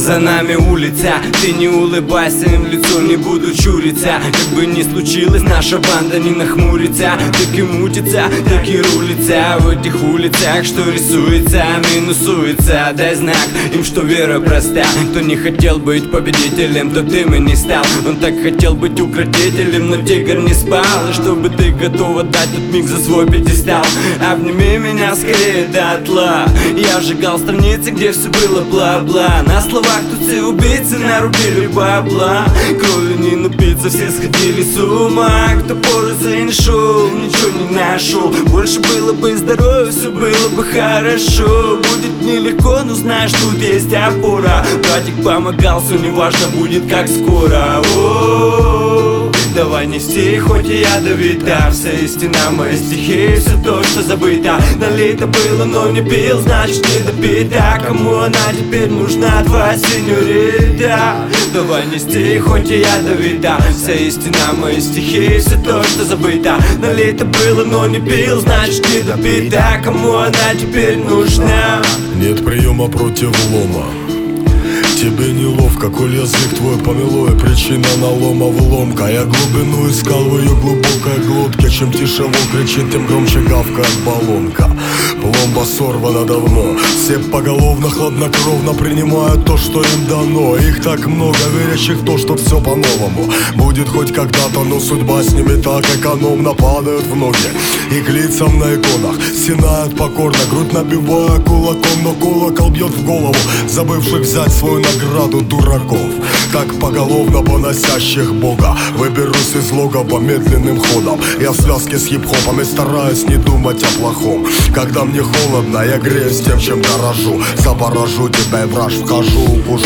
За нами улица, ты не улыбайся им в лицо, не буду чуриться. Как бы ни случилось, наша банда не нахмурится. Так и мутится, так и рулится в этих улицах, что рисуется, минусуется. Дай знак им, что вера проста. Кто не хотел быть победителем, тот им и не стал. Он так хотел быть укротителем, но тигр не спал. И чтобы ты готов отдать тот миг за свой пьедестал, обними меня скорее дотла. Я сжигал страницы, где все было бла-бла. На словах тут все убийцы нарубили бабла. Кровью не напиться, все сходили с ума. Кто пользу и не шел, ничего не нашел. Больше было бы здоровья, все было бы хорошо. Будет нелегко, но знаешь, тут есть опора. Братик помогал, все неважно будет как скоро. О-о-о. Давай нести, хоть и ядовита. Вся истина, мои стихи, все то, что забыто. Налито было, но не пил, значит не допита. Кому она теперь нужна, твоя сеньорита? Давай нести, хоть и ядовита. Вся истина, мои стихи, все то, что забыто. Налито было, но не пил, значит не допита. Кому она теперь нужна? Нет приема против лома. Тебе неловко, коль язык твой помело, и причина налома вломка. Я глубину искал в ее глубокой глотке. Чем тише он кричит, тем громче гавкает баллонка. Пломба сорвана давно. Все поголовно, хладнокровно принимают то, что им дано. Их так много, верящих в то, что все по-новому будет хоть когда-то, но судьба с ними так экономно. Падают в ноги и к лицам на иконах стенают покорно, грудь набивая кулаком, но колокол бьет в голову забывших взять свою награду дураков, как поголовно поносящих Бога. Выберусь из логова медленным ходом. Я в связке с хип-хопом и стараюсь не думать о плохом. Когда мне холодно, я греюсь тем, чем дорожу. Заворожу тебя и враж, вхожу,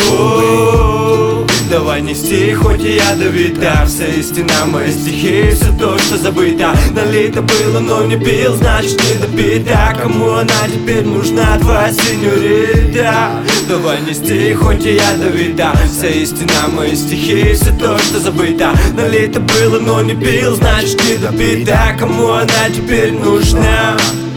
укушу. Давай нести, хоть и ядовита. Вся истина, мои стихи, все то, что забыто. Налито было, но не пил, значит не допита. Кому она теперь нужна, твоя сеньорита? Давай нести, хоть и ядовита. Вся истина, мои стихи, все то, что забыто. Налито было, но не пил, значит не допита. Кому она теперь нужна?